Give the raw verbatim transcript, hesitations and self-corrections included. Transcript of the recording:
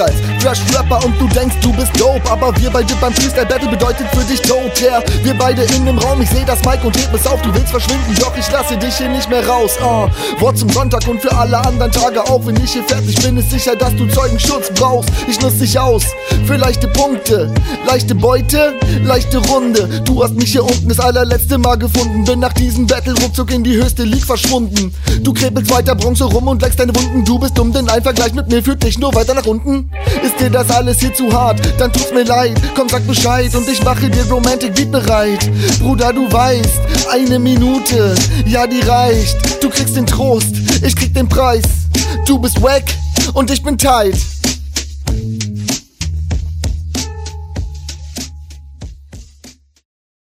als Trash-Rapper und du denkst, du bist dope. Aber wir beide beim Freestyle-Battle bedeutet für dich Tod, yeah. Wir beide in dem Raum, ich seh das Mic und heb es auf. Du willst verschwinden, doch ich lasse dich hier nicht mehr raus. uh. Wort zum Sonntag und für alle anderen Tage auch. Wenn ich hier fertig bin, ist sicher, dass du Zeugenschutz brauchst. Ich nutz dich aus für leichte Punkte, leichte Beute, leichte Runde. Du hast mich hier unten das allerletzte Mal gefunden. Bin nach diesem Battle ruckzuck in die höchste League verschwunden. Du krebelst weiter Bronze rum und leckst deine Wunden. Du bist dumm, denn ein Vergleich mit mir führt dich nur weiter nach unten. Ist dir das alles hier zu hart, dann tut's mir leid. Komm, sag Bescheid und ich mache dir Romantic Beat bereit. Bruder, du weißt, eine Minute, ja die reicht. Du kriegst den Trost, ich krieg den Preis. Du bist wack und ich bin tight.